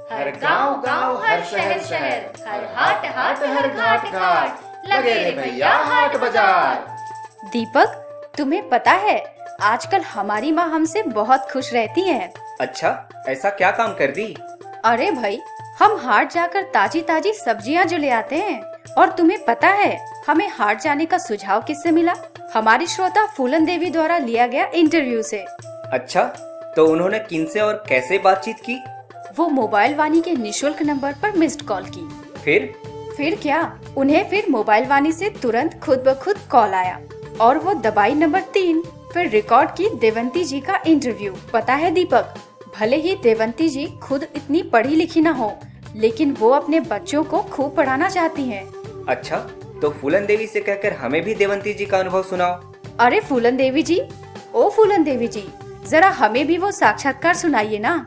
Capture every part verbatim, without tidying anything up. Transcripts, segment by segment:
हर गांव गांव हर शहर शहर, हर हाट हाट हर घाट घाट, लगे रे भैया हाट बाजार। दीपक, तुम्हें पता है आजकल हमारी माँ हमसे बहुत खुश रहती हैं। अच्छा, ऐसा क्या काम कर दी? अरे भाई, हम हाट जाकर ताजी ताजी सब्जियाँ जो ले आते हैं। और तुम्हें पता है हमें हाट जाने का सुझाव किससे मिला? हमारी श्रोता फूलन देवी द्वारा लिया गया इंटरव्यू से। अच्छा, तो उन्होंने किनसे और कैसे बातचीत की? वो मोबाइल वाणी के निशुल्क नंबर पर मिस्ड कॉल की। फिर फिर क्या, उन्हें फिर मोबाइल वाणी से तुरंत खुद ब खुद कॉल आया और वो दबाई नंबर तीन, फिर रिकॉर्ड की देवंती जी का इंटरव्यू। पता है दीपक, भले ही देवंती जी खुद इतनी पढ़ी लिखी न हो, लेकिन वो अपने बच्चों को खूब पढ़ाना चाहती हैं। अच्छा, तो फूलन देवी से कहकर हमें भी देवंती जी का अनुभव सुनाओ। अरे फूलन देवी जी, ओ फूलन देवी जी, जरा हमें भी वो साक्षात्कार सुनाइए ना।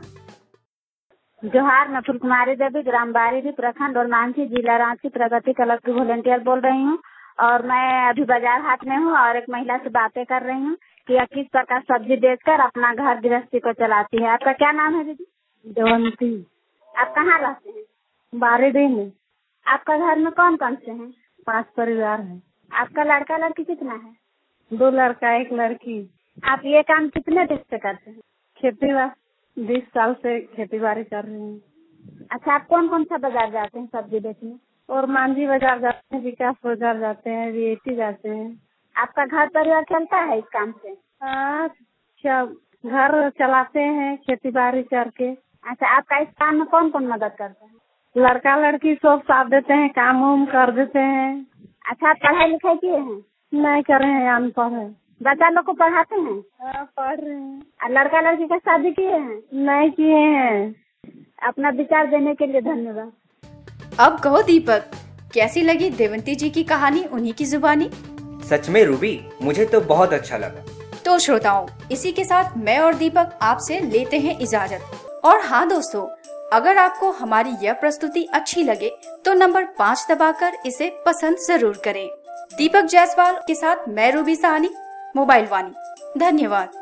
जोहार, मैं फूल कुमारी देवी, ग्राम बारीडी, प्रखंड और मानसी, जिला रांची, प्रगति क्लब की वॉलंटियर बोल रही हूँ। और मैं अभी बाजार हाट में हूँ और एक महिला से बातें कर रही हूँ कि यह किस प्रकार सब्जी बेचकर अपना घर गृहस्थी को चलाती है। आपका क्या नाम है दीदी? देवंती। आप कहाँ रहते हैं? बारीडी में। आपका घर में कौन कौन से हैं? पांच परिवार है। आपका लड़का लड़की कितना है? दो लड़का एक लड़की। आप ये काम कितने दिन से करते हैं? खेती बाड़ी बीस साल से खेती बाड़ी कर रही हूँ। अच्छा, आप कौन कौन सा बाजार जाते हैं सब्जी बेचने? और मांझी बाजार जाते हैं, विकास बाजार जाते हैं, वीएटी जाते हैं। आपका घर परिवार चलता है इस काम से? अच्छा, घर चलाते हैं खेती बाड़ी करके। अच्छा, आपका इस काम में कौन कौन मदद करता है? लड़का लड़की सब साथ देते हैं, काम वाम कर देते हैं। अच्छा, आप पढ़ाई लिखाई किए हैं? नहीं कर रहे हैं, अनपढ़ है। बच्चा लोग को पढ़ाते हैं? हाँ, पढ़ रहे हैं। और लड़का लड़की का शादी किए हैं? नहीं किए हैं। अपना विचार देने के लिए धन्यवाद। अब कहो दीपक, कैसी लगी देवंती जी की कहानी उन्हीं की जुबानी? सच में रूबी, मुझे तो बहुत अच्छा लगा। तो श्रोताओं, इसी के साथ मैं और दीपक आपसे लेते हैं इजाजत। और हाँ दोस्तों, अगर आपको हमारी यह प्रस्तुति अच्छी लगे तो नंबर पाँच दबाकर इसे पसंद जरूर करें। दीपक जायसवाल के साथ मैं रूबी साहनी, मोबाइल वाणी। धन्यवाद।